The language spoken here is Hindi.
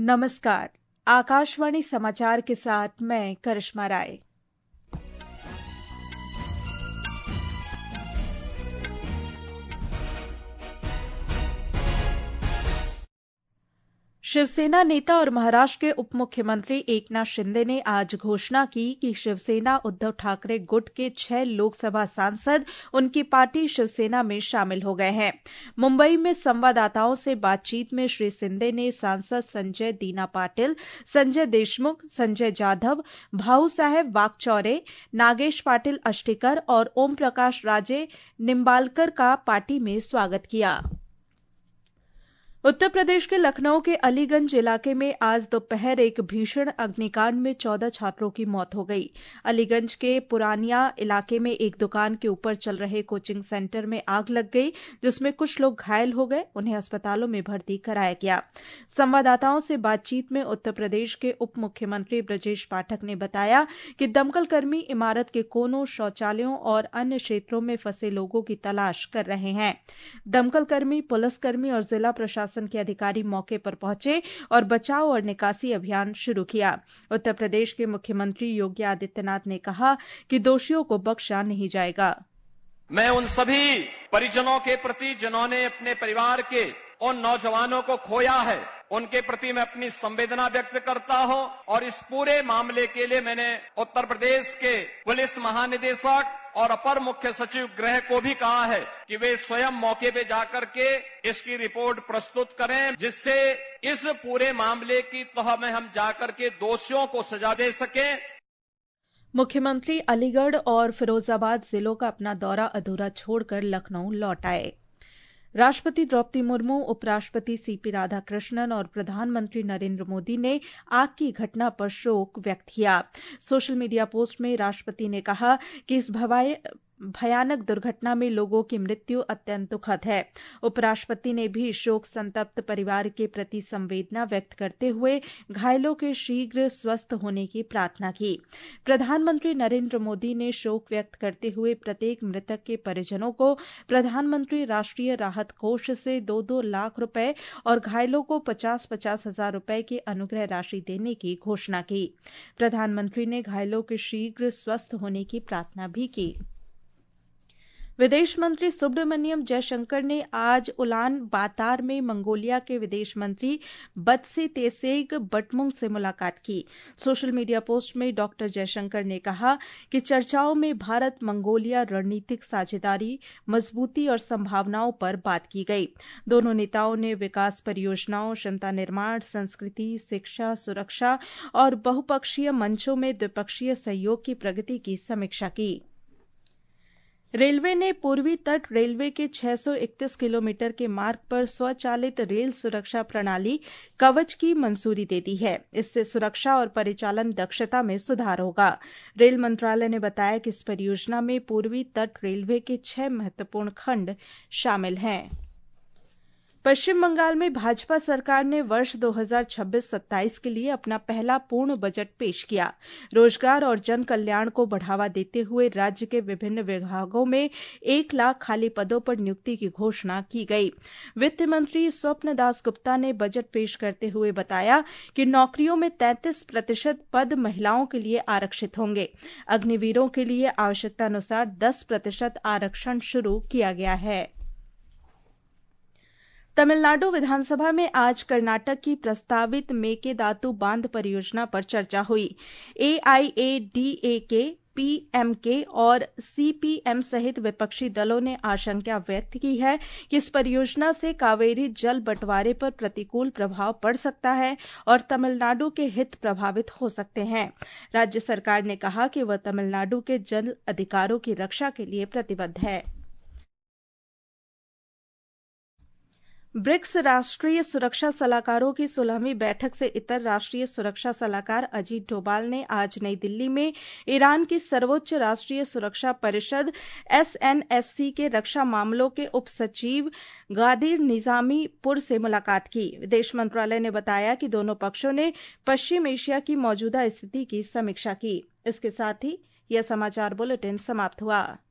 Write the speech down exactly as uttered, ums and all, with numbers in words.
नमस्कार। आकाशवाणी समाचार के साथ मैं करिश्मा राय। शिवसेना नेता और महाराष्ट्र के उप मुख्यमंत्री एकनाथ शिंदे ने आज घोषणा की कि शिवसेना उद्धव ठाकरे गुट के छह लोकसभा सांसद उनकी पार्टी शिवसेना में शामिल हो गए हैं। मुंबई में संवाददाताओं से बातचीत में श्री शिंदे ने सांसद संजय दीना पाटिल, संजय देशमुख, संजय जाधव, भाऊ साहेब वाकचौरे, नागेश पाटिल अष्टिकर और ओम प्रकाश राजे निम्बालकर का पार्टी में स्वागत किया। उत्तर प्रदेश के लखनऊ के अलीगंज इलाके में आज दोपहर एक भीषण अग्निकांड में चौदह छात्रों की मौत हो गई। अलीगंज के पुरानिया इलाके में एक दुकान के ऊपर चल रहे कोचिंग सेंटर में आग लग गई, जिसमें कुछ लोग घायल हो गए। उन्हें अस्पतालों में भर्ती कराया गया। संवाददाताओं से बातचीत में उत्तर प्रदेश के उप मुख्यमंत्री ब्रजेश पाठक ने बताया कि दमकल कर्मी इमारत के कोनों, शौचालयों और अन्य क्षेत्रों में फंसे लोगों की तलाश कर रहे हैं। दमकल कर्मी, पुलिसकर्मी और जिला प्रशासन के अधिकारी मौके पर पहुंचे और बचाव और निकासी अभियान शुरू किया। उत्तर प्रदेश के मुख्यमंत्री योगी आदित्यनाथ ने कहा कि दोषियों को बख्शा नहीं जाएगा। मैं उन सभी परिजनों के प्रति जिन्होंने अपने परिवार के उन नौजवानों को खोया है, उनके प्रति मैं अपनी संवेदना व्यक्त करता हूं और इस पूरे मामले के लिए मैंने उत्तर प्रदेश के पुलिस महानिदेशक और अपर मुख्य सचिव गृह को भी कहा है कि वे स्वयं मौके पे जाकर के इसकी रिपोर्ट प्रस्तुत करें, जिससे इस पूरे मामले की तह में हम जाकर के दोषियों को सजा दे सकें। मुख्यमंत्री अलीगढ़ और फिरोजाबाद जिलों का अपना दौरा अधूरा छोड़कर लखनऊ लौट आए। राष्ट्रपति द्रौपदी मुर्मू, उपराष्ट्रपति सीपी राधाकृष्णन और प्रधानमंत्री नरेंद्र मोदी ने आग की घटना पर शोक व्यक्त किया। सोशल मीडिया पोस्ट में राष्ट्रपति ने कहा कि इस भवाई भयानक दुर्घटना में लोगों की मृत्यु अत्यंत दुखद है। उपराष्ट्रपति ने भी शोक संतप्त परिवार के प्रति संवेदना व्यक्त करते हुए घायलों के शीघ्र स्वस्थ होने की प्रार्थना की। प्रधानमंत्री नरेंद्र मोदी ने शोक व्यक्त करते हुए प्रत्येक मृतक के परिजनों को प्रधानमंत्री राष्ट्रीय राहत कोष से दो दो लाख रुपए और घायलों को पचास पचास हजार रुपए की अनुग्रह राशि देने की घोषणा की। प्रधानमंत्री ने घायलों के शीघ्र स्वस्थ होने की प्रार्थना भी की। विदेश मंत्री सुब्रमण्यम जयशंकर ने आज उलान बातार में मंगोलिया के विदेश मंत्री बत्से तेसेग बटमुंग से मुलाकात की। सोशल मीडिया पोस्ट में डॉक्टर जयशंकर ने कहा कि चर्चाओं में भारत मंगोलिया रणनीतिक साझेदारी, मजबूती और संभावनाओं पर बात की गई। दोनों नेताओं ने विकास परियोजनाओं, क्षमता निर्माण, संस्कृति, शिक्षा, सुरक्षा और बहुपक्षीय मंचों में द्विपक्षीय सहयोग की प्रगति की समीक्षा की। रेलवे ने पूर्वी तट रेलवे के छह सौ इकतीस किलोमीटर के मार्ग पर स्वचालित रेल सुरक्षा प्रणाली कवच की मंजूरी दे दी है। इससे सुरक्षा और परिचालन दक्षता में सुधार होगा। रेल मंत्रालय ने बताया कि इस परियोजना में पूर्वी तट रेलवे के छह महत्वपूर्ण खंड शामिल हैं। पश्चिम बंगाल में भाजपा सरकार ने वर्ष दो हज़ार छब्बीस सत्ताईस के लिए अपना पहला पूर्ण बजट पेश किया। रोजगार और जन कल्याण को बढ़ावा देते हुए राज्य के विभिन्न विभागों में एक लाख खाली पदों पर नियुक्ति की घोषणा की गई। वित्त मंत्री स्वप्न दास गुप्ता ने बजट पेश करते हुए बताया कि नौकरियों में तैंतीस प्रतिशत पद महिलाओं के लिए आरक्षित होंगे। अग्निवीरों के लिए आवश्यकतानुसार दस प्रतिशत आरक्षण शुरू किया गया है। तमिलनाडु विधानसभा में आज कर्नाटक की प्रस्तावित मेकेदातु बांध परियोजना पर चर्चा हुई। एआईएडीएमके, पीएमके और सीपीएम सहित विपक्षी दलों ने आशंका व्यक्त की है कि इस परियोजना से कावेरी जल बंटवारे पर प्रतिकूल प्रभाव पड़ सकता है और तमिलनाडु के हित प्रभावित हो सकते हैं। राज्य सरकार ने कहा कि वह तमिलनाडु के जल अधिकारों की रक्षा के लिए प्रतिबद्ध है। ब्रिक्स राष्ट्रीय सुरक्षा सलाहकारों की सोलहवीं बैठक से इतर राष्ट्रीय सुरक्षा सलाहकार अजीत डोभाल ने आज नई दिल्ली में ईरान की सर्वोच्च राष्ट्रीय सुरक्षा परिषद एसएनएससी के रक्षा मामलों के उप सचिव गादिर निजामी पुर से मुलाकात की। विदेश मंत्रालय ने बताया कि दोनों पक्षों ने पश्चिम एशिया की मौजूदा स्थिति की समीक्षा की। इसके साथ ही यह समाचार बुलेटिन समाप्त हुआ।